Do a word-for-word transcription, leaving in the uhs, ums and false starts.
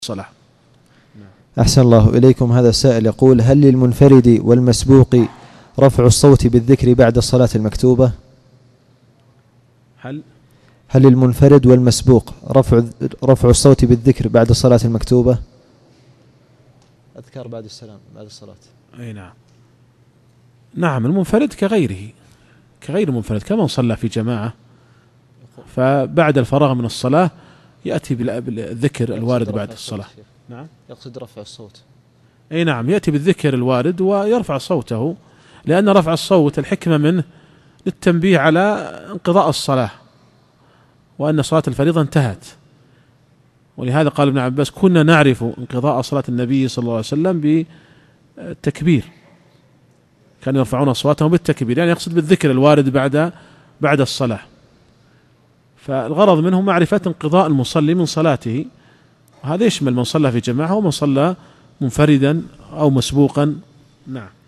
الصلاة. أحسن الله إليكم. هذا السائل يقول: هل للمنفرد والمسبوق رفع الصوت بالذكر بعد الصلاة المكتوبة؟ هل هل للمنفرد والمسبوق رفع رفع الصوت بالذكر بعد الصلاة المكتوبة؟ أذكار بعد السلام بعد الصلاة. أي نعم. نعم، المنفرد كغيره كغير المنفرد كمن صلى في جماعة، فبعد الفراغ من الصلاة يأتي بالذكر الوارد بعد الصلاة. نعم، يقصد رفع الصوت. أي نعم، يأتي بالذكر الوارد ويرفع صوته، لأن رفع الصوت الحكمة منه للتنبيه على انقضاء الصلاة وأن صلاة الفريضة انتهت. ولهذا قال ابن عباس: كنا نعرف انقضاء صلاة النبي صلى الله عليه وسلم بالتكبير، كانوا يرفعون أصواتهم بالتكبير، يعني يقصد بالذكر الوارد بعد بعد الصلاة. فالغرض منه معرفة انقضاء المصلي من صلاته، وهذا يشمل من صلى في جماعة ومن صلى منفردا أو مسبوقا. نعم.